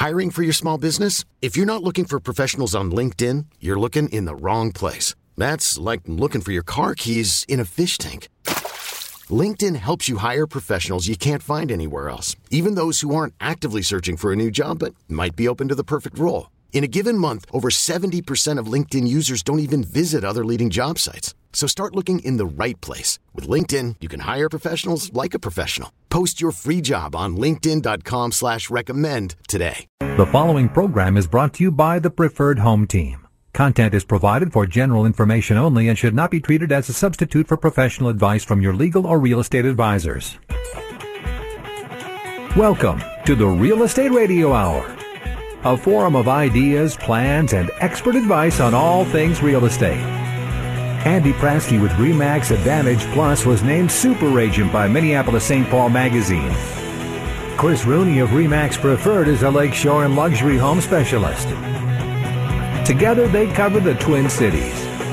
Hiring for your small business? If you're not looking for professionals on LinkedIn, you're looking in the wrong place. That's like looking for your car keys in a fish tank. LinkedIn helps you hire professionals you can't find anywhere else, even those who aren't actively searching for a new job but might be open to the perfect role. In a given month, over 70% of LinkedIn users don't even visit other leading job sites. So start looking in the right place. With LinkedIn, you can hire professionals like a professional. Post your free job on linkedin.com/recommend today. The following program is brought to you by the Preferred Home Team. Content is provided for general information only and should not be treated as a substitute for professional advice from your legal or real estate advisors. Welcome to the Real Estate Radio Hour, a forum of ideas, plans, and expert advice on all things real estate. Andy Prasky with RE/MAX Advantage Plus was named Super Agent by Minneapolis St. Paul Magazine. Chris Rooney of RE/MAX Preferred is a lakeshore and luxury home specialist. Together they cover the Twin Cities.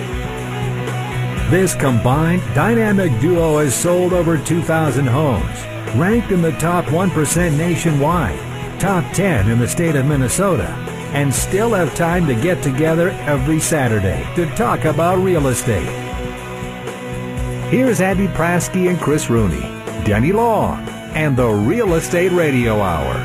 This combined dynamic duo has sold over 2,000 homes, ranked in the top 1% nationwide, top 10 in the state of Minnesota, and still have time to get together every Saturday to talk about real estate. Here's Andy Prasky and Chris Rooney, Denny Long, and the Real Estate Radio Hour.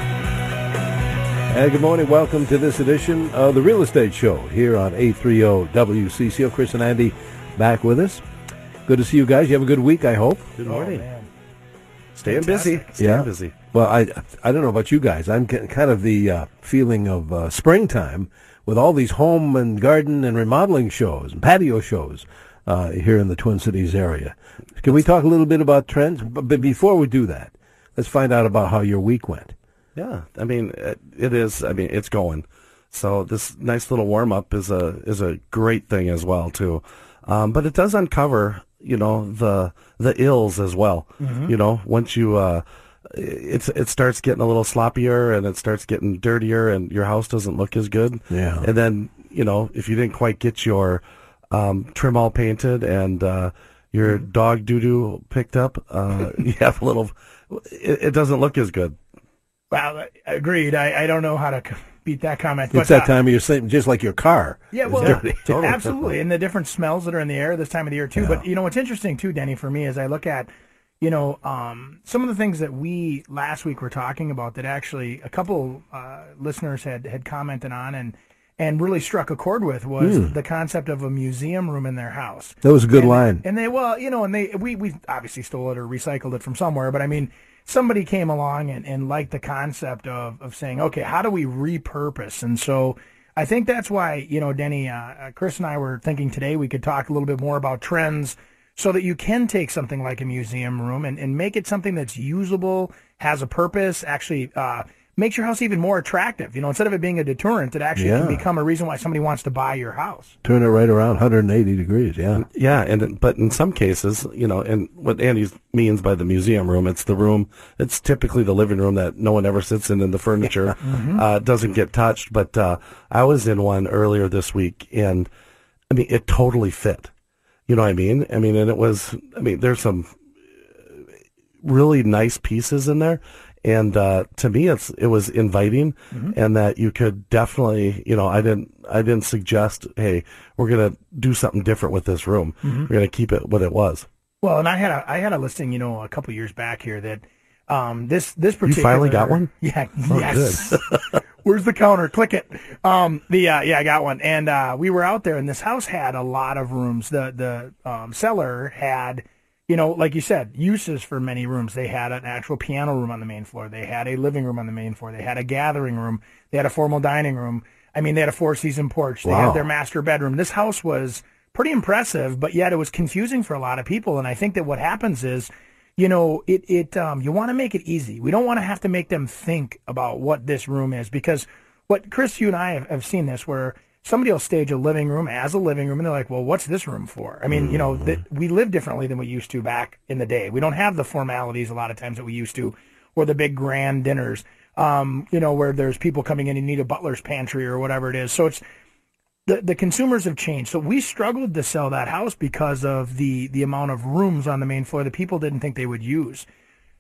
Hey, good morning. Welcome to this edition of the Real Estate Show here on 830 WCCO. Chris and Andy back with us. Good to see you guys. You have a good week, I hope. Good morning. Man. Staying busy. Staying busy. Well, I don't know about you guys. I'm getting kind of the feeling of springtime with all these home and garden and remodeling shows and patio shows here in the Twin Cities area. Can we talk a little bit about trends? But before we do that, let's find out about how your week went. Yeah, I mean, it is. I mean, it's going. So this nice little warm up is a great thing as well too. But it does uncover, the ills as well. Mm-hmm. Once you it starts getting a little sloppier and it starts getting dirtier and your house doesn't look as good. Yeah. And then, if you didn't quite get your trim all painted and your dog doo-doo picked up, you have a little, it doesn't look as good. Well, agreed. I don't know how to beat that comment. It's that time of year, just like your car. Yeah, well, Totally. absolutely. And the different smells that are in the air this time of the year, too. Yeah. But, what's interesting, too, Denny, for me, is I look at, some of the things that we last week were talking about that actually a couple listeners had commented on and really struck a chord with was the concept of a museum room in their house. That was a good line. And we obviously stole it or recycled it from somewhere, but I mean, somebody came along and liked the concept of saying, okay, how do we repurpose? And so I think that's why, Denny, Chris and I were thinking today we could talk a little bit more about trends so that you can take something like a museum room and make it something that's usable, has a purpose, actually makes your house even more attractive. Instead of it being a deterrent, it actually can become a reason why somebody wants to buy your house. Turn it right around 180 degrees, yeah. Yeah, but in some cases, and what Andy means by the museum room, it's the room, it's typically the living room that no one ever sits in and the furniture doesn't get touched. But I was in one earlier this week, and, I mean, it totally fit. You know what I mean? I mean, and it was, there's some really nice pieces in there. And to me, it was inviting, and that you could definitely, I didn't suggest, hey, we're gonna do something different with this room. We're gonna keep it what it was. Well, and I had a listing, a couple years back here that this particular. You finally got one? Yeah. Oh, yes. Good. Where's the counter? Click it. I got one, and we were out there, and this house had a lot of rooms. The seller had. Like you said, uses for many rooms. They had an actual piano room on the main floor. They had a living room on the main floor. They had a gathering room. They had a formal dining room. They had a four-season porch. They had their master bedroom. This house was pretty impressive, but yet it was confusing for a lot of people. And I think that what happens is, you want to make it easy. We don't want to have to make them think about what this room is, because what Chris, you and I have seen this where somebody will stage a living room as a living room, and they're like, well, what's this room for? I mean, we live differently than we used to back in the day. We don't have the formalities a lot of times that we used to, or the big grand dinners, where there's people coming in and need a butler's pantry or whatever it is. So it's the consumers have changed. So we struggled to sell that house because of the amount of rooms on the main floor that people didn't think they would use.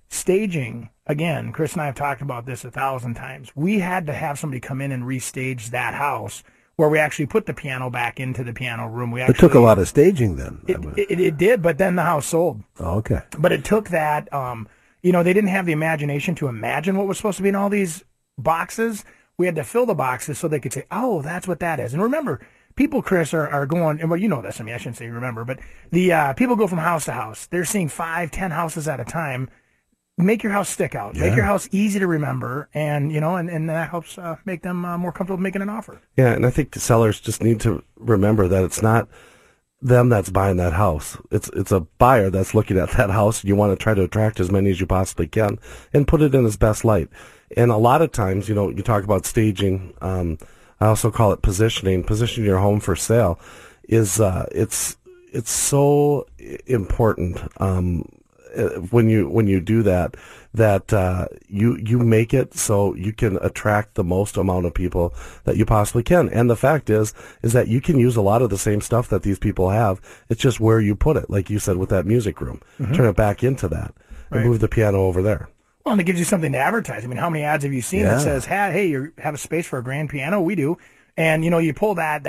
staging, again, Chris and I have talked about this 1,000 times. We had to have somebody come in and restage that house where we actually put the piano back into the piano room. It took a lot of staging then. It did, but then the house sold. Oh, okay. But it took that, they didn't have the imagination to imagine what was supposed to be in all these boxes. We had to fill the boxes so they could say, oh, that's what that is. And remember, people, Chris, are going, and well, you know this, I mean, I shouldn't say remember, but the people go from house to house. They're seeing 5, 10 houses at a time. Make your house stick out. Yeah. Make your house easy to remember, and that helps make them more comfortable making an offer. Yeah, and I think sellers just need to remember that it's not them that's buying that house. It's a buyer that's looking at that house, and you want to try to attract as many as you possibly can and put it in its best light. And a lot of times, you talk about staging. I also call it positioning. Positioning your home for sale is it's so important. When you do that you make it so you can attract the most amount of people that you possibly can. And the fact is that you can use a lot of the same stuff that these people have. It's just where you put it, like you said with that music room. Mm-hmm. Turn it back into that and move the piano over there. Well, and it gives you something to advertise. I mean, how many ads have you seen that says, hey, you have a space for a grand piano? We do. And, you pull that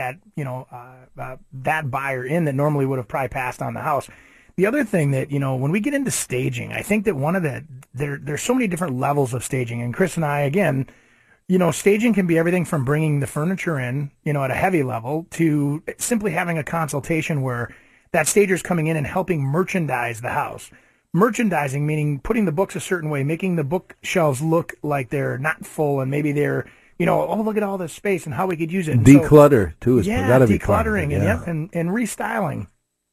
buyer in that normally would have probably passed on the house. The other thing that, when we get into staging, I think that there's so many different levels of staging. And Chris and I, again, staging can be everything from bringing the furniture in, at a heavy level to simply having a consultation where that stager's coming in and helping merchandise the house. Merchandising, meaning putting the books a certain way, making the bookshelves look like they're not full and maybe they're, look at all this space and how we could use it. And declutter, too. It's got to be decluttering and restyling.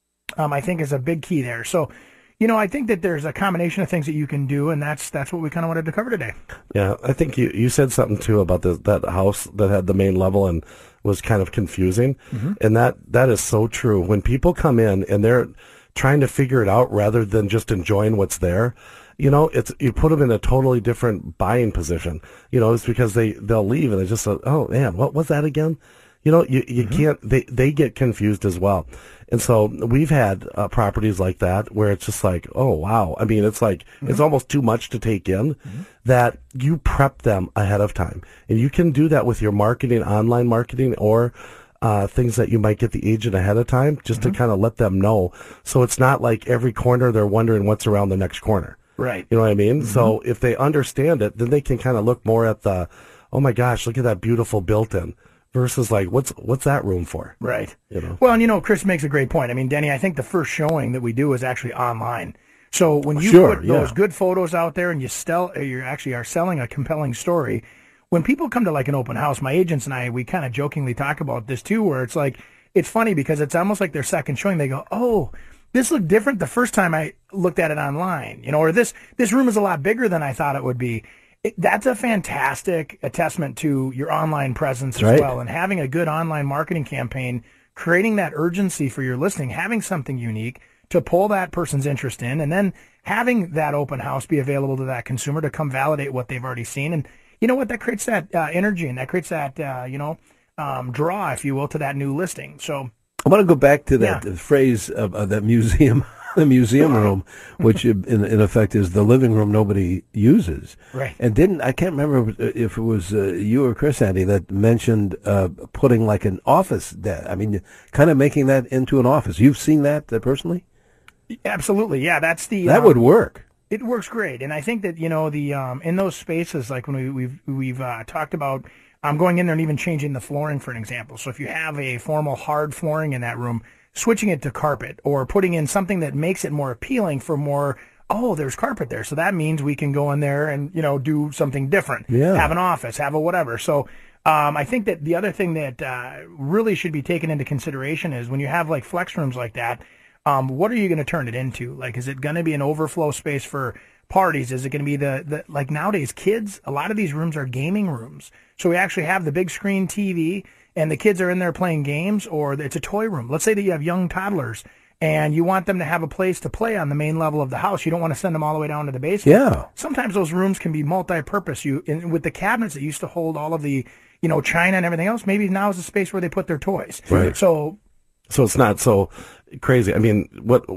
I think is a big key there. So, I think that there's a combination of things that you can do, and that's what we kind of wanted to cover today. Yeah, I think you said something too about that house that had the main level and was kind of confusing, mm-hmm. and that is so true. When people come in and they're trying to figure it out rather than just enjoying what's there, you put them in a totally different buying position. It's because they'll leave and they just say, oh man, what was that again? You mm-hmm. can't. They get confused as well. And so we've had properties like that where it's just like, oh, wow. I mean, it's like mm-hmm. it's almost too much to take in mm-hmm. that you prep them ahead of time. And you can do that with your marketing, online marketing, or things that you might get the agent ahead of time just mm-hmm. to kind of let them know. So it's not like every corner they're wondering what's around the next corner. Right. You know what I mean? Mm-hmm. So if they understand it, then they can kind of look more at the, oh, my gosh, look at that beautiful built-in. Versus like, what's that room for? Right. Well, and Chris makes a great point. I mean, Denny, I think the first showing that we do is actually online. So when you put those good photos out there and you actually are selling a compelling story, when people come to like an open house, my agents and I, we kind of jokingly talk about this too, where it's like, it's funny because it's almost like their second showing. They go, oh, this looked different the first time I looked at it online, or this room is a lot bigger than I thought it would be. That's a fantastic testament to your online presence as well, and having a good online marketing campaign, creating that urgency for your listing, having something unique to pull that person's interest in, and then having that open house be available to that consumer to come validate what they've already seen. And you know what? That creates that energy, and that creates that, draw, if you will, to that new listing. So I want to go back to that phrase of that museum. The museum room, which in effect is the living room nobody uses. Right. And I can't remember if it was you or Chris, Andy, that mentioned putting like an office there. I mean, kind of making that into an office. You've seen that personally? Absolutely. Yeah, that's that would work. It works great. And I think that, in those spaces, like when we've talked about going in there and even changing the flooring, for an example. So if you have a formal hard flooring in that room, switching it to carpet or putting in something that makes it more appealing for more, there's carpet there. So that means we can go in there and, do something different. Yeah. Have an office, have a whatever. So I think that the other thing that really should be taken into consideration is when you have like flex rooms like that, what are you going to turn it into? Like, is it going to be an overflow space for parties? Is it going to be the like nowadays kids, a lot of these rooms are gaming rooms. So we actually have the big screen TV and the kids are in there playing games, or it's a toy room. Let's say that you have young toddlers and you want them to have a place to play on the main level of the house. You don't want to send them all the way down to the basement. Yeah. Sometimes those rooms can be multi-purpose. With the cabinets that used to hold all of the, china and everything else, maybe now is a space where they put their toys. Right. So it's not so crazy. I mean,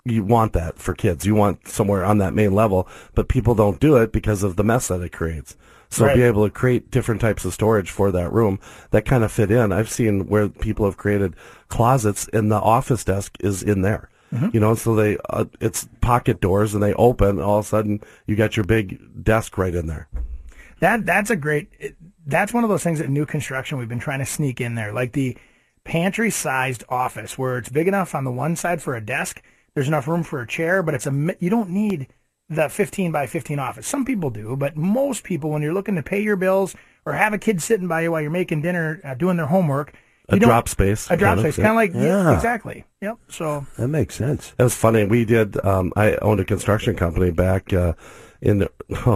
you want that for kids. You want somewhere on that main level, but people don't do it because of the mess that it creates. So Right. be able to create different types of storage for that room that kind of fit in. I've seen where people have created closets and the office desk is in there. You know, so they it's pocket doors and they open. And all of a sudden, you got your big desk right in there. That's one of those things that new construction we've been trying to sneak in there, like the pantry-sized office where it's big enough on the one side for a desk. There's enough room for a chair, but you don't need the 15 by 15 office. Some people do, but most people, when you're looking to pay your bills or have a kid sitting by you while you're making dinner, doing their homework, A drop space. kind of like, Yeah. exactly. Yep. So That makes sense. It was funny. We did. I owned a construction company back in the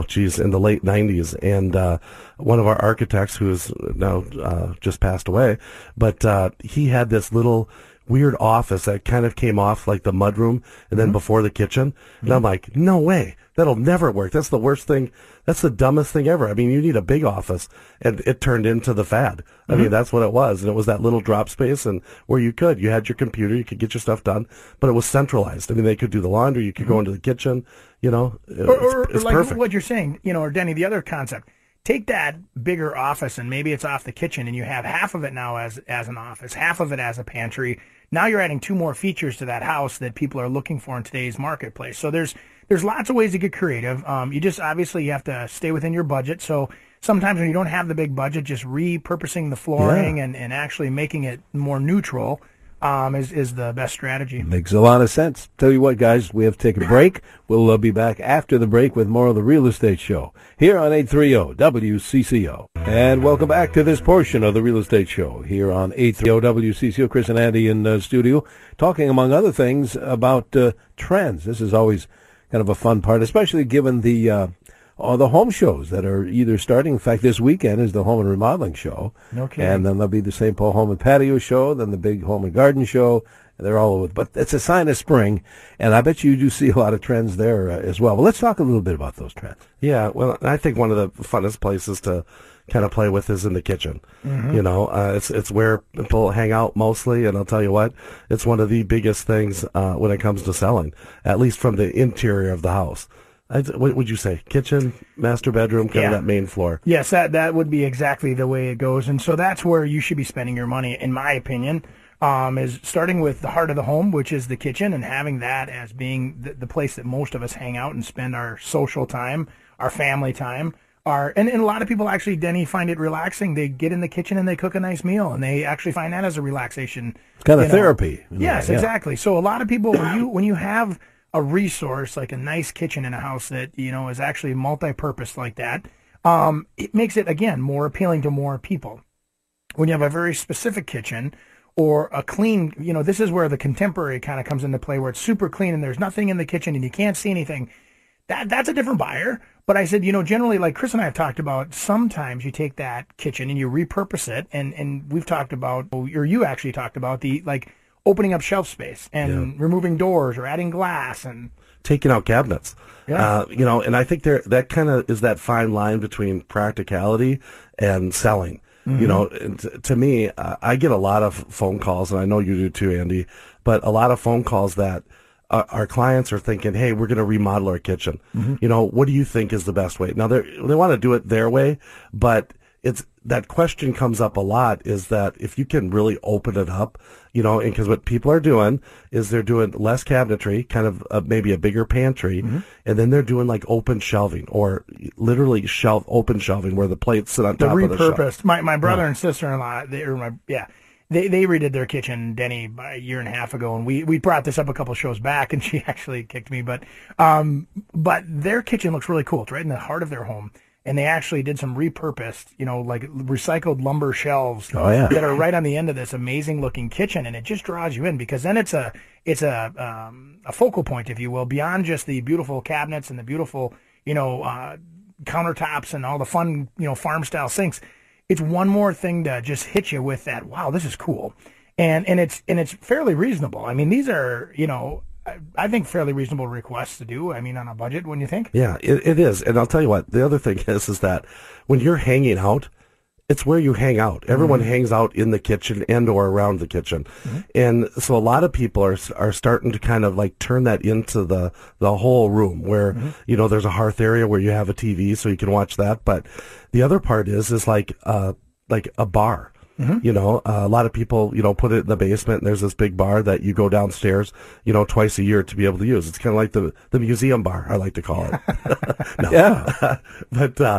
late '90s, and one of our architects, who is now just passed away, but he had this little weird office that kind of came off like the mudroom, and then before the kitchen. And I'm like, no way, that'll never work. That's the worst thing. That's the dumbest thing ever. I mean, you need a big office, and it turned into the fad. I mean, that's what it was, and it was that little drop space, and where you had your computer, you could get your stuff done, but it was centralized. I mean, they could do the laundry, you could go into the kitchen, you know, it's like perfect. what you're saying, you know, or Denny, the other concept. Take that bigger office and maybe it's off the kitchen and you have half of it now as an office, half of it as a pantry. Now you're adding 2 more features to that house that people are looking for in today's marketplace. So there's lots of ways to get creative. You just obviously you have to stay within your budget. So sometimes when you don't have the big budget, just repurposing the flooring and actually making it more neutral is the best strategy. Makes a lot of sense. Tell you what, guys, we have to take a break. We'll be back after the break with more of the Real Estate Show here on 830 WCCO. And welcome back to this portion of the Real Estate Show here on 830 WCCO. Chris and Andy in the studio talking, among other things, about trends. This is always kind of a fun part, especially given the home shows that are either starting. In fact, this weekend is the home and remodeling show. No kidding. And then there'll be the St. Paul Home and Patio show, then the big home and garden show. They're all over. But it's a sign of spring, and I bet you do see a lot of trends there as well. Well, let's talk a little bit about those trends. Yeah, well, I think one of the funnest places to kind of play with is in the kitchen. You know, it's where people hang out mostly, and I'll tell you what, it's one of the biggest things when it comes to selling, at least from the interior of the house. What would you say? Kitchen, master bedroom, kind of that main floor. Yes, that would be exactly the way it goes. And so that's where you should be spending your money, in my opinion, is starting with the heart of the home, which is the kitchen, and having that as being the place that most of us hang out and spend our social time, our family time. And a lot of people actually, Denny, find it relaxing. They get in the kitchen and they cook a nice meal, and they actually find that as a relaxation. It's kind of therapy. Yes, exactly. So a lot of people, when you have a resource like a nice kitchen in a house that, you know, is actually multi-purpose like that, it makes it, again, more appealing to more people. When you have a very specific kitchen or a clean, you know, this is where the contemporary kind of comes into play, where it's super clean and there's nothing in the kitchen and you can't see anything. That's a different buyer. But I said, you know, generally, like Chris and I have talked about, sometimes you take that kitchen and you repurpose it, and we've talked about, or you actually talked about, the like opening up shelf space and removing doors or adding glass and taking out cabinets. Yeah. You know, and I think that kind of is that fine line between practicality and selling. You know, and to me, I get a lot of phone calls, and I know you do too, Andy, but a lot of phone calls that our clients are thinking, hey, we're going to remodel our kitchen. You know, what do you think is the best way? Now, they want to do it their way, but it's that question comes up a lot, is that if you can really open it up, you know, and because what people are doing is they're doing less cabinetry, kind of maybe a bigger pantry, and then they're doing like open shelving, or literally open shelving where the plates sit on top of the shelf. repurposed. My brother and sister-in-law, they redid their kitchen, Denny, a year and a half ago, and we brought this up a couple shows back, and she actually kicked me, but their kitchen looks really cool. It's right in the heart of their home. And they actually did some repurposed, you know, like recycled lumber shelves that are right on the end of this amazing looking kitchen, and it just draws you in, because then it's a focal point, if you will, beyond just the beautiful cabinets and the beautiful, you know, countertops and all the fun, you know, farm style sinks. It's one more thing to just hit you with that, wow, this is cool, and it's fairly reasonable. I mean, these are, you know, I think fairly reasonable requests to do. I mean, on a budget, wouldn't you think? Yeah, it is. And I'll tell you what, the other thing is that when you're hanging out, it's where you hang out. Everyone hangs out in the kitchen and or around the kitchen. And so a lot of people are starting to kind of like turn that into the whole room where, you know, there's a hearth area where you have a TV so you can watch that. But the other part is like a bar. You know, a lot of people, you know, put it in the basement and there's this big bar that you go downstairs, you know, twice a year to be able to use. It's kind of like the museum bar, I like to call it. But,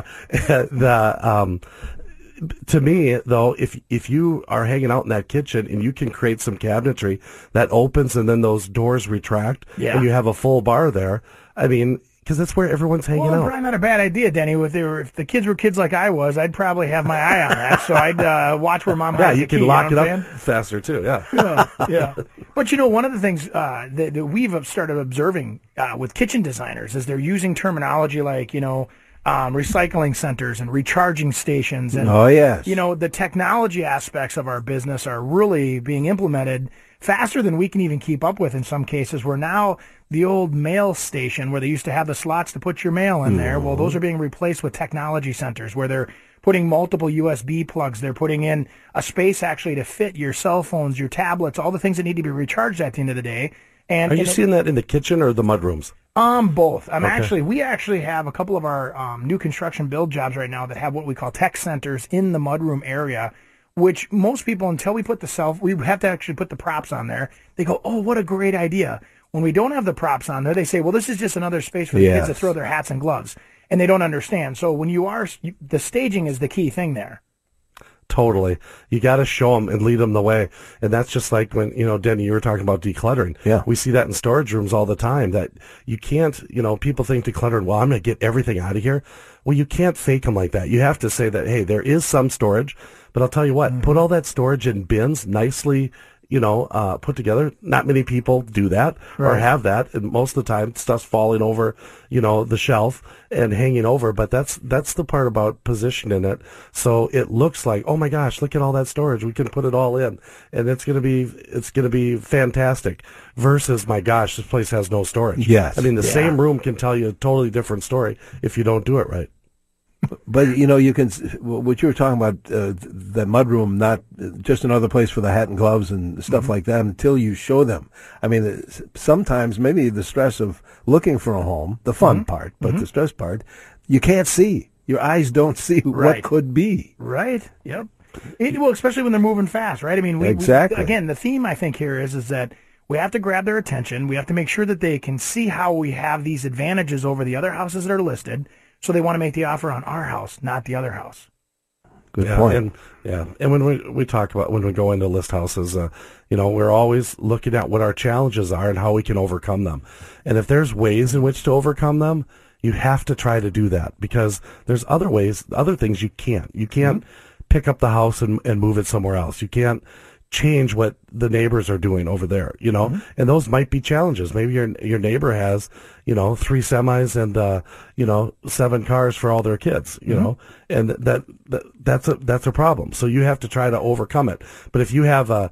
to me, though, if you are hanging out in that kitchen and you can create some cabinetry that opens and then those doors retract and you have a full bar there, I mean, because that's where everyone's hanging out. Probably not a bad idea, Denny. If the kids were kids like I was, I'd probably have my eye on that. So I'd watch where Mom has the you can key, lock you know it up faster, too, yeah. But, you know, one of the things that we've started observing with kitchen designers is they're using terminology like, you know, recycling centers and recharging stations. And, you know, the technology aspects of our business are really being implemented faster than we can even keep up with in some cases, where now the old mail station where they used to have the slots to put your mail in there, well, those are being replaced with technology centers where they're putting multiple USB plugs. They're putting in a space actually to fit your cell phones, your tablets, all the things that need to be recharged at the end of the day. And are you seeing that in the kitchen or the mudrooms? Both. We actually have a couple of our new construction build jobs right now that have what we call tech centers in the mudroom area, which most people, until we put we have to actually put the props on there. They go, oh, what a great idea. When we don't have the props on there, they say, well, this is just another space for the kids to throw their hats and gloves. And they don't understand. So when the staging is the key thing there. Totally. You got to show them and lead them the way. And that's just like when, you know, Denny, you were talking about decluttering. Yeah. We see that in storage rooms all the time, that you can't, you know, people think decluttering, well, I'm going to get everything out of here. Well, you can't fake them like that. You have to say that, hey, there is some storage, but I'll tell you what, put all that storage in bins nicely, you know, put together. Not many people do that or have that. And most of the time stuff's falling over, you know, the shelf and hanging over. But that's the part about positioning it. So it looks like, oh my gosh, look at all that storage. We can put it all in and it's going to be fantastic versus, my gosh, this place has no storage. Yes. I mean, the same room can tell you a totally different story if you don't do it right. But, you know, you can, what you were talking about, that mudroom, not just another place for the hat and gloves and stuff like that until you show them. I mean, sometimes maybe the stress of looking for a home, the fun part, but the stress part, you can't see. Your eyes don't see what could be. Right. Yep. Well, especially when they're moving fast, right? I mean, exactly. Again, the theme I think here is that we have to grab their attention. We have to make sure that they can see how we have these advantages over the other houses that are listed. So they want to make the offer on our house, not the other house. Good point. And when we talk about, when we go into list houses, you know, we're always looking at what our challenges are and how we can overcome them. And if there's ways in which to overcome them, you have to try to do that, because there's other ways, other things you can't. You can't pick up the house and move it somewhere else. You can't change what the neighbors are doing over there, you know, and those might be challenges. Maybe your neighbor has, you know, 3 semis and, you know, 7 cars for all their kids, you know, and that's a problem. So you have to try to overcome it. But if you have a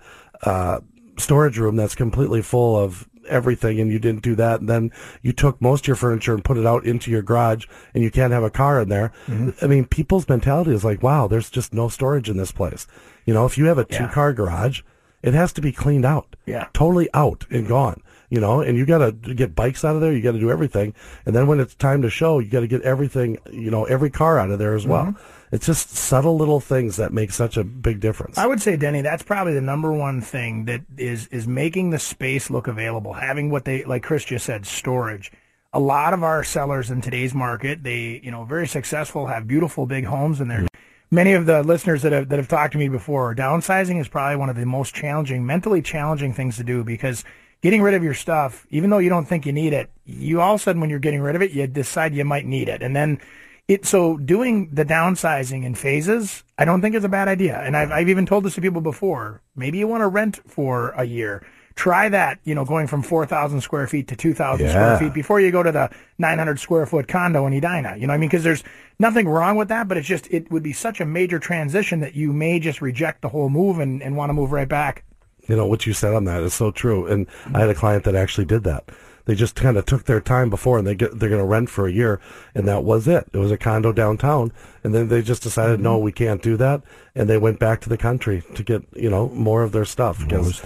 storage room that's completely full of everything and you didn't do that, and then you took most of your furniture and put it out into your garage and you can't have a car in there, I mean, people's mentality is like, wow, there's just no storage in this place. You know, if you have a 2-car garage, it has to be cleaned out. Yeah. Totally out and gone. You know, and you got to get bikes out of there. You got to do everything. And then when it's time to show, you got to get everything, you know, every car out of there as well. It's just subtle little things that make such a big difference. I would say, Denny, that's probably the number one thing that is making the space look available. Having what they, like Chris just said, storage. A lot of our sellers in today's market, they, you know, very successful, have beautiful big homes in there. Many of the listeners that have talked to me before, downsizing is probably one of the most challenging, mentally challenging things to do, because getting rid of your stuff, even though you don't think you need it, you all of a sudden when you're getting rid of it, you decide you might need it. And then so doing the downsizing in phases, I don't think is a bad idea. And I've even told this to people before. Maybe you want to rent for a year. Try that, you know, going from 4,000 square feet to 2,000 square feet before you go to the 900 square foot condo in Edina. You know what I mean? Because there's nothing wrong with that, but it's just, it would be such a major transition that you may just reject the whole move and want to move right back. You know, what you said on that is so true. And I had a client that actually did that. They just kind of took their time before, and they're going to rent for a year, and that was it. It was a condo downtown, and then they just decided, no, we can't do that, and they went back to the country to get, more of their stuff. Because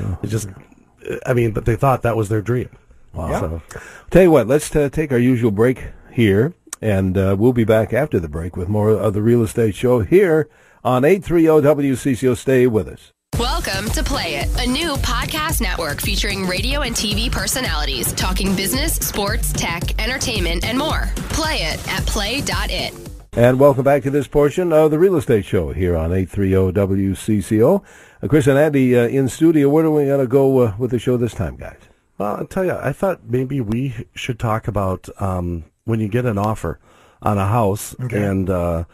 but they thought that was their dream. Wow. Yeah. So, tell you what, let's take our usual break here, and we'll be back after the break with more of the Real Estate Show here on 830 WCCO. Stay with us. Welcome to Play It, a new podcast network featuring radio and TV personalities talking business, sports, tech, entertainment, and more. Play it at play.it. And welcome back to this portion of the Real Estate Show here on 830 WCCO. Chris and Andy in studio. Where do we got to go with the show this time, guys? Well, I'll tell you, I thought maybe we should talk about when you get an offer on a house, and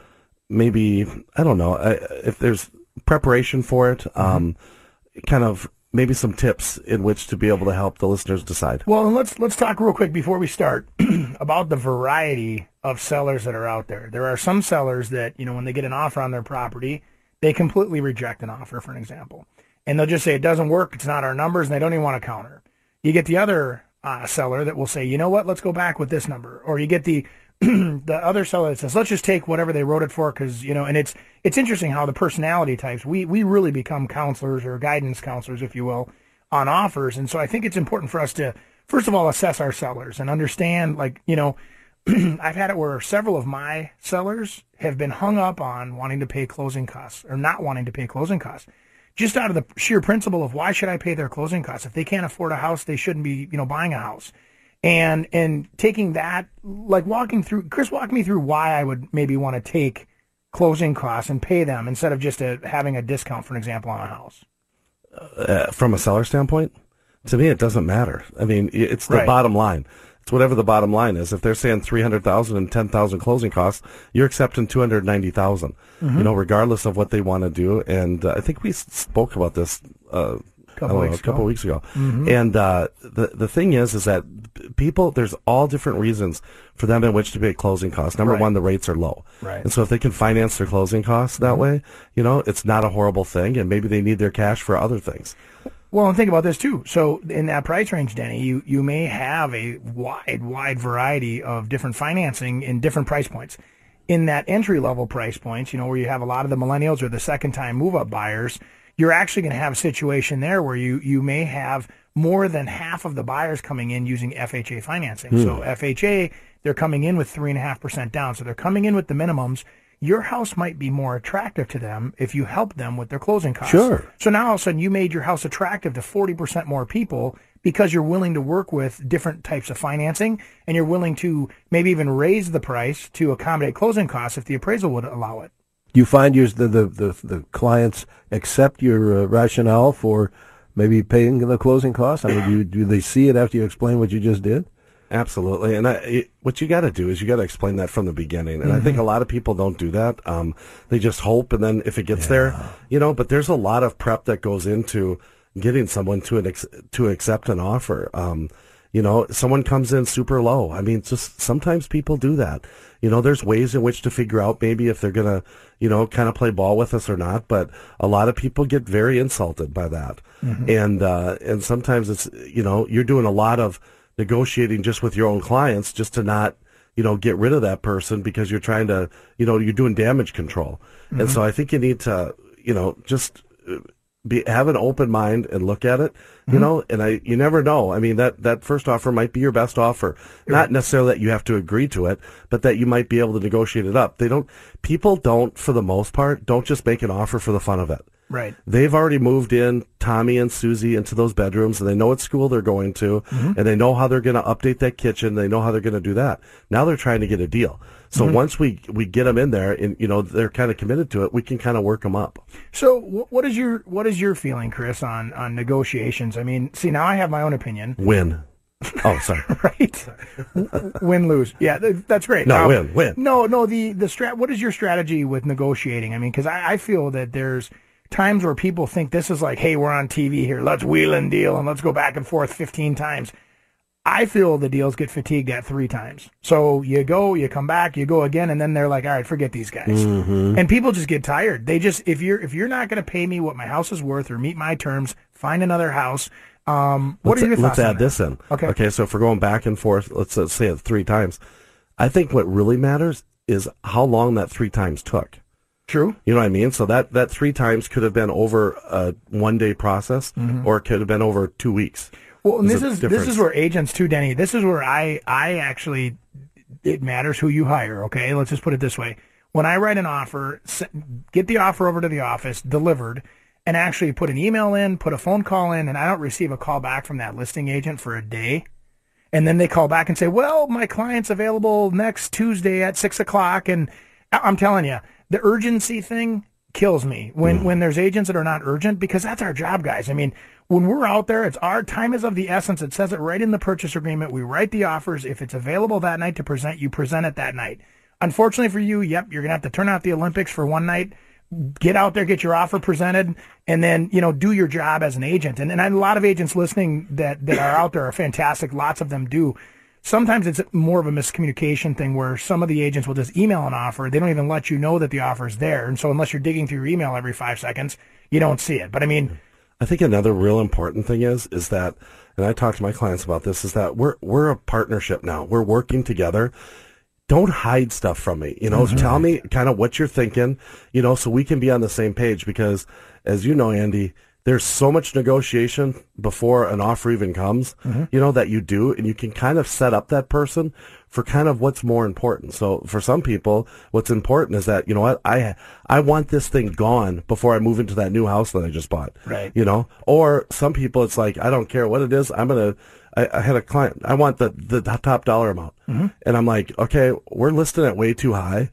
maybe, I don't know, if there's preparation for it, kind of maybe some tips in which to be able to help the listeners decide. Well, and let's talk real quick before we start about the variety of sellers that are out there. There are some sellers that, when they get an offer on their property, they completely reject an offer, for an example. And they'll just say, it doesn't work, it's not our numbers, and they don't even want to counter. You get the other seller that will say, you know what, let's go back with this number. Or you get the the other seller that says, let's just take whatever they wrote it for, because, and it's interesting how the personality types, we really become counselors or guidance counselors, if you will, on offers. And so I think it's important for us to, first of all, assess our sellers and understand, I've had it where several of my sellers have been hung up on wanting to pay closing costs or not wanting to pay closing costs. Just out of the sheer principle of why should I pay their closing costs? If they can't afford a house, they shouldn't be, buying a house. And taking that, Chris walked me through why I would maybe want to take closing costs and pay them instead of just having a discount, for an example, on a house. From a seller standpoint, to me, it doesn't matter. I mean, it's the bottom line. It's whatever the bottom line is. If they're saying $300,000 and $10,000 closing costs, you're accepting $290,000. Regardless of what they want to do. And I think we spoke about this a couple of weeks ago. And the thing is that people, there's all different reasons for them in which to pay closing costs. Number one, the rates are low. And so if they can finance their closing costs that way, it's not a horrible thing, and maybe they need their cash for other things. Well, and think about this too. So in that price range, Denny, you may have a wide variety of different financing in different price points. In that entry-level price points, where you have a lot of the millennials or the second-time move-up buyers, you're actually going to have a situation there where you may have more than half of the buyers coming in using FHA financing. So FHA, they're coming in with 3.5% down. So they're coming in with the minimums. Your house might be more attractive to them if you help them with their closing costs. Sure. So now all of a sudden you made your house attractive to 40% more people because you're willing to work with different types of financing, and you're willing to maybe even raise the price to accommodate closing costs if the appraisal would allow it. Do you find the clients accept your rationale for maybe paying the closing costs? I mean, do they see it after you explain what you just did? Absolutely. And what you got to do is you got to explain that from the beginning. And I think a lot of people don't do that. They just hope, and then if it gets there, but there's a lot of prep that goes into getting someone to accept an offer. Someone comes in super low. I mean, just sometimes people do that. There's ways in which to figure out maybe if they're going to, kind of play ball with us or not. But a lot of people get very insulted by that. And sometimes it's, you're doing a lot of negotiating just with your own clients just to not, get rid of that person because you're trying to, you're doing damage control. And so I think you need to, just have an open mind and look at it, and you never know. I mean, that first offer might be your best offer. Not necessarily that you have to agree to it, but that you might be able to negotiate it up. People don't, for the most part, don't just make an offer for the fun of it. Right. They've already moved in Tommy and Susie into those bedrooms, and they know what school they're going to, and they know how they're going to update that kitchen. They know how they're going to do that. Now they're trying to get a deal. So once we get them in there and, they're kind of committed to it, we can kind of work them up. So what is your feeling, Chris, on negotiations? I mean, see, now I have my own opinion. Win. Oh, sorry. Right. Win, lose. Yeah, that's great. No, win. No, what is your strategy with negotiating? I mean, because I feel that there's times where people think this is like, hey, we're on TV here. Let's wheel and deal and let's go back and forth 15 times. I feel the deals get fatigued at 3 times. So you go, you come back, you go again, and then they're like, all right, forget these guys. And people just get tired. They just, if you're not going to pay me what my house is worth or meet my terms, find another house. What are your thoughts Let's on add that? this in. Okay, so if we're going back and forth, let's say it 3 times. I think what really matters is how long that 3 times took. True. You know what I mean? So that 3 times could have been over a 1-day process, or it could have been over 2 weeks. Well, and There's this a is difference. where agents too, Denny. This is where I actually, it matters who you hire. Okay, let's just put it this way: when I write an offer, get the offer over to the office, delivered, and actually put an email in, put a phone call in, and I don't receive a call back from that listing agent for a day, and then they call back and say, "Well, my client's available next Tuesday at 6:00," and I'm telling you, the urgency thing kills me when there's agents that are not urgent, because that's our job, guys. I mean, when we're out there, it's our time is of the essence. It says it right in the purchase agreement. We write the offers. If it's available that night to present, you present it that night. Unfortunately for you, yep, you're going to have to turn out the Olympics for one night, get out there, get your offer presented, and then, do your job as an agent. And a lot of agents listening that are out there are fantastic. Lots of them do. Sometimes it's more of a miscommunication thing where some of the agents will just email an offer. They don't even let you know that the offer is there. And so unless you're digging through your email every 5 seconds, you don't see it. But I mean, I think another real important thing is that, and I talk to my clients about this, is that we're a partnership now. We're working together. Don't hide stuff from me. Tell me kind of what you're thinking, so we can be on the same page, because as you know, Andy, there's so much negotiation before an offer even comes, that you do, and you can kind of set up that person for kind of what's more important. So for some people, what's important is that, I want this thing gone before I move into that new house that I just bought. Right. Or some people, it's like, I don't care what it is. I had a client, I want the top dollar amount. And I'm like, okay, we're listing it way too high.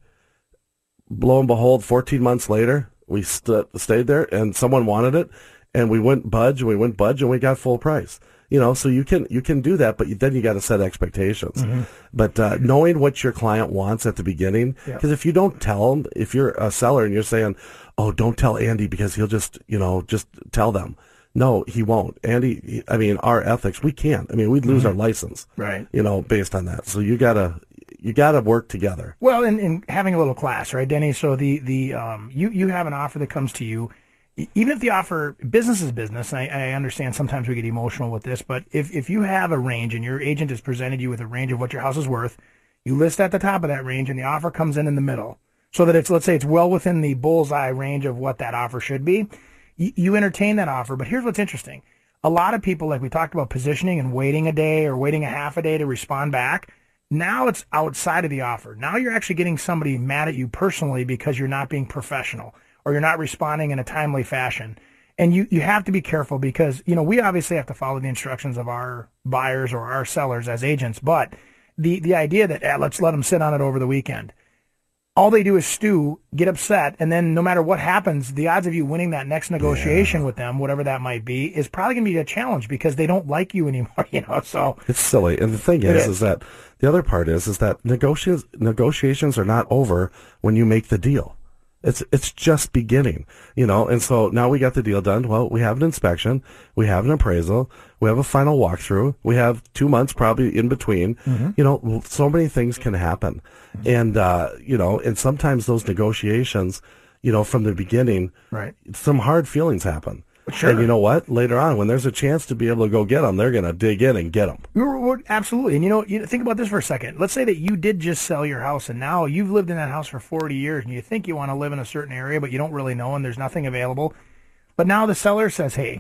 Lo and behold, 14 months later, we stayed there and someone wanted it. And we went budge, and we got full price. So you can do that, but then you got to set expectations. But knowing what your client wants at the beginning, because if you don't tell them, if you're a seller and you're saying, "Oh, don't tell Andy because he'll just tell them," no, he won't. Andy, our ethics, we can't. We'd lose our license, right? Based on that. So you gotta work together. Well, and having a little class, right, Denny? So you have an offer that comes to you. Even if the offer, business is business, and I understand sometimes we get emotional with this, but if you have a range and your agent has presented you with a range of what your house is worth, you list at the top of that range and the offer comes in the middle, so that let's say it's well within the bullseye range of what that offer should be. You entertain that offer, but here's what's interesting. A lot of people, like we talked about positioning and waiting a day or waiting a half a day to respond back, now it's outside of the offer. Now you're actually getting somebody mad at you personally because you're not being professional, or you're not responding in a timely fashion. And you have to be careful because, we obviously have to follow the instructions of our buyers or our sellers as agents, but the idea that, let's let them sit on it over the weekend. All they do is stew, get upset, and then no matter what happens, the odds of you winning that next negotiation with them, whatever that might be, is probably going to be a challenge because they don't like you anymore, so. It's silly. And the thing is that the other part is that negotiations are not over when you make the deal. It's just beginning, and so now we got the deal done. Well, we have an inspection, we have an appraisal, we have a final walkthrough, we have 2 months probably in between. So many things can happen. And, and sometimes those negotiations, from the beginning, right, some hard feelings happen. Sure. And you know what? Later on, when there's a chance to be able to go get them, they're going to dig in and get them. Absolutely. And you think about this for a second. Let's say that you did just sell your house and now you've lived in that house for 40 years and you think you want to live in a certain area, but you don't really know and there's nothing available. But now the seller says, hey,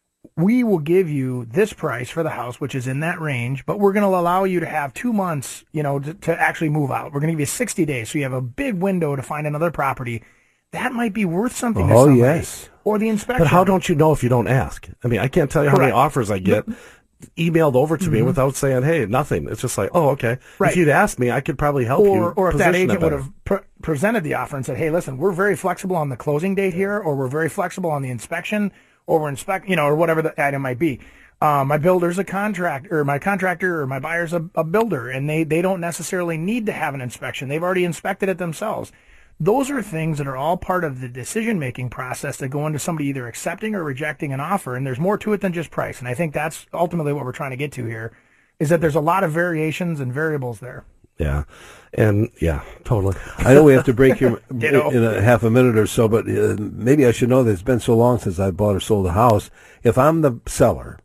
we will give you this price for the house, which is in that range, but we're going to allow you to have 2 months, to actually move out. We're going to give you 60 days. So you have a big window to find another property. That might be worth something to somebody. Yes. Or the inspection. But how don't you know if you don't ask? I can't tell you how many offers I get emailed over to me without saying, hey, nothing. It's just like, oh, okay. Right. If you'd asked me, I could probably help you. Or if that agent would have presented the offer and said, hey, listen, we're very flexible on the closing date here, or we're very flexible on the inspection, or we're or whatever the item might be. My builder's a contractor, or my contractor, or my buyer's a builder, and they don't necessarily need to have an inspection. They've already inspected it themselves. Those are things that are all part of the decision-making process that go into somebody either accepting or rejecting an offer, and there's more to it than just price. And I think that's ultimately what we're trying to get to here, is that there's a lot of variations and variables there. Yeah. And, yeah, totally. I know we have to break here in a half a minute or so, but maybe I should know that it's been so long since I bought or sold a house. If I'm the seller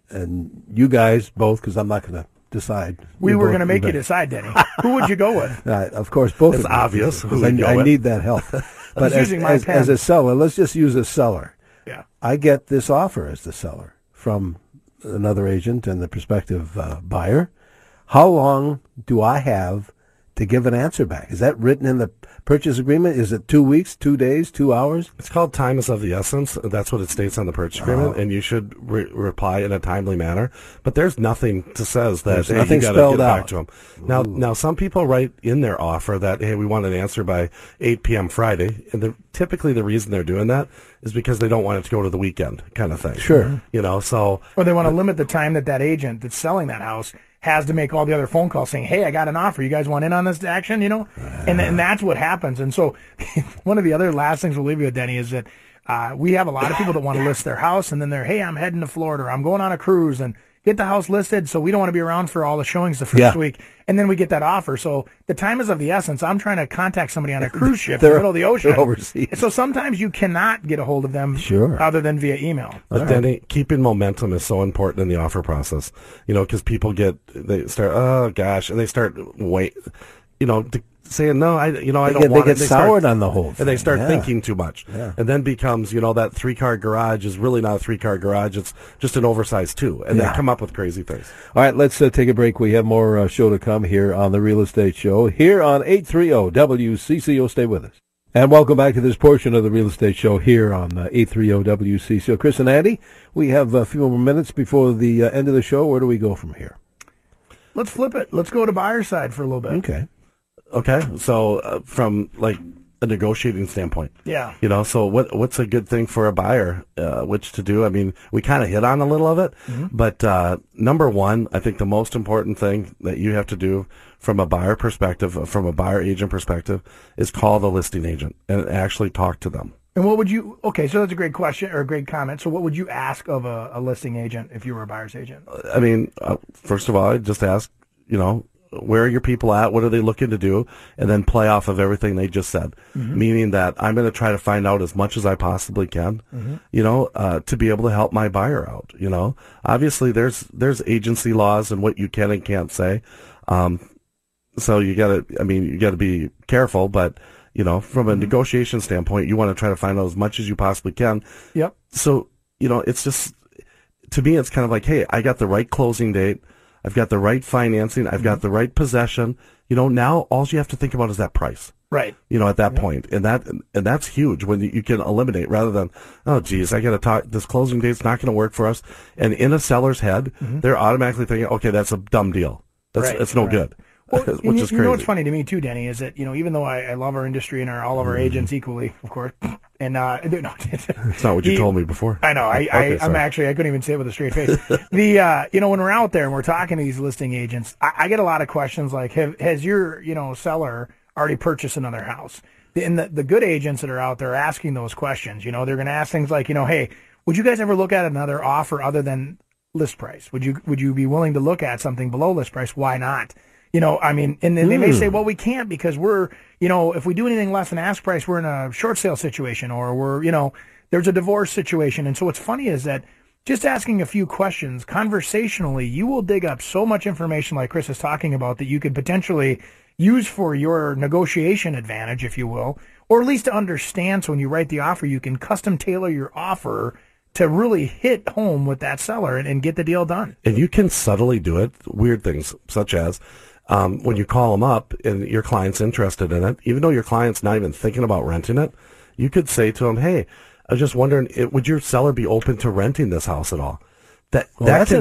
and you guys both, because I'm not going to decide. We were going to make you decide, Denny. Who would you go with? Of course, both. It's of you, obvious. because I need that help. But as a seller, let's just use a seller. Yeah. I get this offer as the seller from another agent and the prospective buyer. How long do I have to give an answer back? Is that written in the purchase agreement? Is it 2 weeks, 2 days, 2 hours? It's called time is of the essence. That's what it states on the purchase agreement, and you should reply in a timely manner. But there's nothing that says that There's nothing you got to spelled get out. back to them. Now, some people write in their offer that, hey, we want an answer by 8 p.m. Friday, and typically the reason they're doing that is because they don't want it to go to the weekend, kind of thing. Sure. So or they want to limit the time that agent that's selling that house has to make all the other phone calls saying, hey, I got an offer. You guys want in on this action, And that's what happens. And so one of the other last things we'll leave you with, Denny, is that we have a lot of people that want to list their house, and then they're, hey, I'm heading to Florida, or I'm going on a cruise, and get the house listed, so we don't want to be around for all the showings the first week. And then we get that offer. So the time is of the essence. I'm trying to contact somebody on a cruise ship in the middle of the ocean. Overseas. So sometimes you cannot get a hold of them other than via email. But then keeping momentum is so important in the offer process, because people they start, oh gosh, and they start saying no, I don't want it. They get soured on the whole thing. And they start thinking too much. Yeah. And then becomes, that 3-car garage is really not a 3-car garage. It's just an oversized 2. And they come up with crazy things. All right, let's take a break. We have more show to come here on The Real Estate Show, here on 830 WCCO. Stay with us. And welcome back to this portion of The Real Estate Show here on 830 WCCO. Chris and Andy, we have a few more minutes before the end of the show. Where do we go from here? Let's flip it. Let's go to buyer side for a little bit. Okay, so from a negotiating standpoint, so what's a good thing for a buyer, which to do? I mean, we kind of hit on a little of it, but number one, I think the most important thing that you have to do from a buyer perspective, from a buyer agent perspective, is call the listing agent and actually talk to them. And what would you? Okay, so that's a great question or a great comment. So what would you ask of a listing agent if you were a buyer's agent? I mean, first of all, I'd just ask, where are your people at? What are they looking to do? And then play off of everything they just said, meaning that I'm going to try to find out as much as I possibly can, to be able to help my buyer out. Obviously there's agency laws and what you can and can't say. So you gotta be careful, but from a negotiation standpoint, you want to try to find out as much as you possibly can. Yep. So, it's just, to me, it's kind of like, hey, I got the right closing date. I've got the right financing. I've got the right possession. Now all you have to think about is that price. Right. At that point. And that's huge when you can eliminate rather than, oh, geez, I got to talk, this closing date's not going to work for us. And in a seller's head, they're automatically thinking, okay, that's a dumb deal. It's no good. Well, which is crazy. You know what's funny to me too, Denny, is that even though I love our industry and all of our agents equally, of course, and it's not what you told me before. I know. I'm actually I couldn't even say it with a straight face. When we're out there and we're talking to these listing agents, I get a lot of questions like, has your seller already purchased another house? And the good agents that are out there asking those questions, they're going to ask things like, hey, would you guys ever look at another offer other than list price? Would you be willing to look at something below list price? Why not? And then they may say, well, we can't because we're, if we do anything less than ask price, we're in a short sale situation or we're, there's a divorce situation. And so what's funny is that just asking a few questions conversationally, you will dig up so much information like Chris is talking about that you could potentially use for your negotiation advantage, if you will, or at least to understand. So when you write the offer, you can custom tailor your offer to really hit home with that seller and get the deal done. And you can subtly do it. Weird things such as, when you call them up and your client's interested in it, even though your client's not even thinking about renting it, you could say to them, hey, I was just wondering, would your seller be open to renting this house at all? That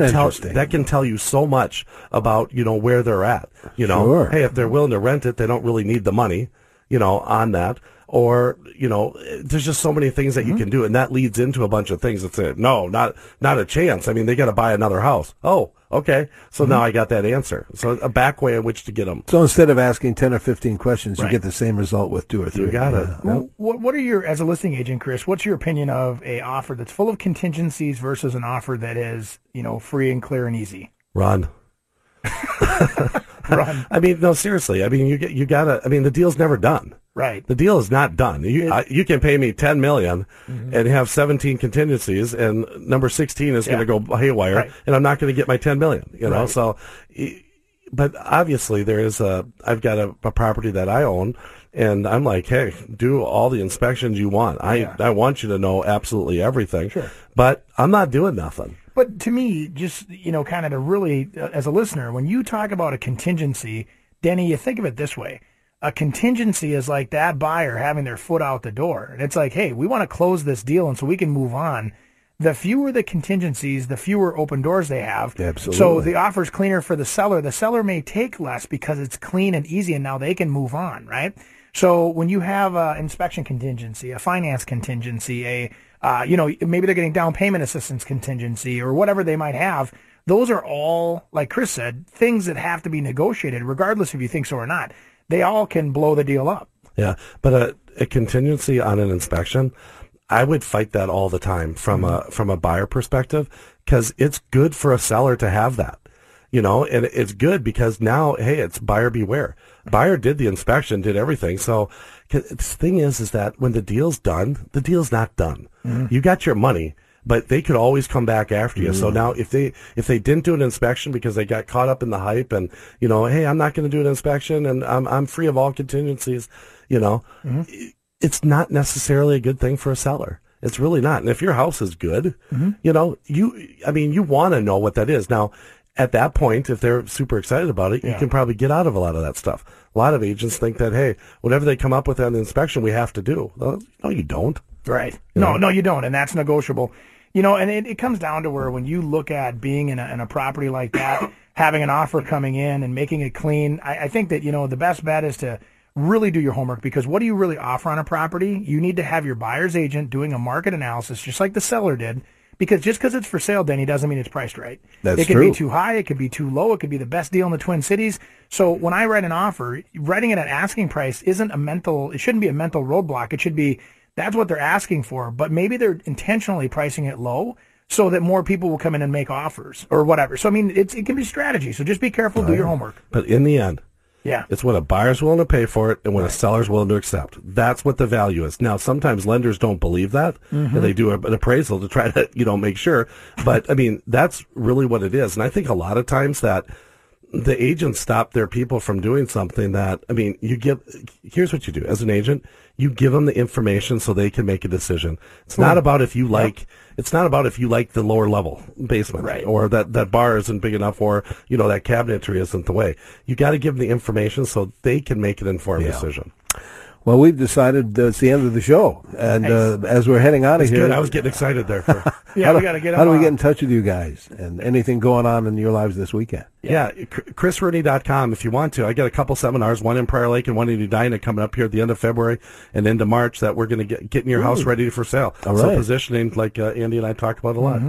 can tell you so much about, where they're at. Sure. Hey, if they're willing to rent it, they don't really need the money, on that. Or, there's just so many things that you can do. And that leads into a bunch of things that say, no, not a chance. I mean, they got to buy another house. Oh, okay. So now I got that answer. So a back way in which to get them. So instead of asking 10 or 15 questions, you get the same result with 2 or 3. You got it. Well, what are as a listing agent, Chris, what's your opinion of a offer that's full of contingencies versus an offer that is, free and clear and easy? Run. Run. I mean, no, seriously. I mean, you gotta, the deal's never done. Right. The deal is not done. You can pay me $10 million and have 17 contingencies, and number 16 is going to go haywire, and I'm not going to get my $10 million. You know, so. But obviously, I've got a property that I own, and I'm like, hey, do all the inspections you want. I want you to know absolutely everything. Sure. But I'm not doing nothing. But to me, just, you know, kind of to really, as a listener, when you talk about a contingency, Denny, you think of it this way. A contingency is like that buyer having their foot out the door. And it's like, hey, we want to close this deal and so we can move on. The fewer the contingencies, the fewer open doors they have. Absolutely. So the offer's cleaner for the seller. The seller may take less because it's clean and easy, and now they can move on, right? So when you have an inspection contingency, a finance contingency, maybe they're getting down payment assistance contingency or whatever they might have, those are all, like Chris said, things that have to be negotiated, regardless if you think so or not. They all can blow the deal up. Yeah, but a contingency on an inspection, I would fight that all the time from a buyer perspective, because it's good for a seller to have that, you know, and it's good because now, hey, it's buyer beware. Buyer did the inspection, did everything. So the thing is that when the deal's done, the deal's not done. You got your money, but they could always come back after you. So now if they didn't do an inspection because they got caught up in the hype and, you know, hey, I'm not going to do an inspection and I'm free of all contingencies, you know, it's not necessarily a good thing for a seller. It's really not. And if your house is good, you know, you want to know what that is. Now, at that point, if they're super excited about it, you can probably get out of a lot of that stuff. A lot of agents think that, hey, whatever they come up with on the inspection, we have to do. No, you don't. Right. No, you don't. And that's negotiable. You know, and it comes down to where when you look at being in a property like that, having an offer coming in and making it clean, I think that, you know, the best bet is to really do your homework, because what do you really offer on a property? You need to have your buyer's agent doing a market analysis, just like the seller did, because just because it's for sale, Denny, doesn't mean it's priced right. That's it could true. be too high, it could be too low, it could be the best deal in the Twin Cities. So when I write an offer, writing it at asking price it shouldn't be a mental roadblock. It should be, that's what they're asking for, but maybe they're intentionally pricing it low so that more people will come in and make offers or whatever. So, I mean, it can be strategy. So just be careful, do your homework. But in the end, it's what a buyer's willing to pay for it and what a seller's willing to accept. That's what the value is. Now, sometimes lenders don't believe that, and they do an appraisal to try to, you know, make sure. But, I mean, that's really what it is. And I think a lot of times that the agents stop their people from doing something that, I mean, here's what you do. As an agent, you give them the information so they can make a decision. It's not about if you like, it's not about if you like the lower level basement, or that bar isn't big enough, or, you know, that cabinetry isn't the way. You got to give them the information so they can make an informed decision. Well, we've decided it's the end of the show, and as we're heading out of here, good. I was getting excited there. We got to get How do we get in touch with you guys and anything going on in your lives this weekend? Yeah, chrisrooney.com if you want to. I got a couple seminars, one in Prior Lake and one in Edina coming up here at the end of February and into March that we're going to get in your house ready for sale. All so right. Positioning, like Andy and I talk about a lot.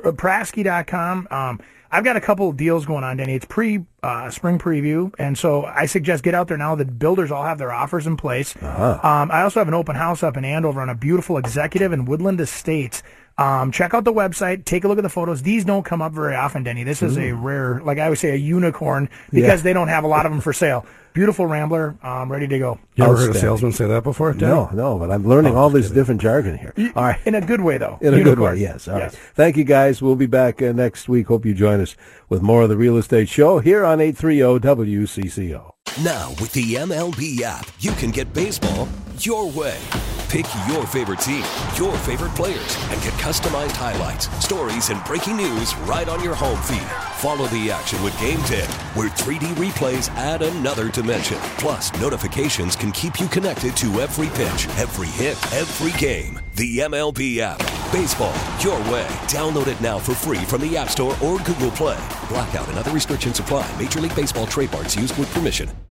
Prasky.com. I've got a couple of deals going on, Denny. It's spring preview, and so I suggest get out there now. The builders all have their offers in place. I also have an open house up in Andover on a beautiful executive in Woodland Estates. Check out the website. Take a look at the photos. These don't come up very often, Denny. This is a rare, like I would say, a unicorn, because they don't have a lot of them for sale. Beautiful Rambler, ready to go. You ever heard a salesman say that before? No, but I'm learning all this different jargon here. All right. In a good way, though. In a good way, yes. All right. Thank you, guys. We'll be back next week. Hope you join us with more of the Real Estate Show here on 830 WCCO. Now, with the MLB app, you can get baseball your way. Pick your favorite team, your favorite players, and get customized highlights, stories, and breaking news right on your home feed. Follow the action with Game Day, where 3D replays add another dimension. Plus, notifications can keep you connected to every pitch, every hit, every game. The MLB app. Baseball your way. Download it now for free from the App Store or Google Play. Blackout and other restrictions apply. Major League Baseball trademarks used with permission.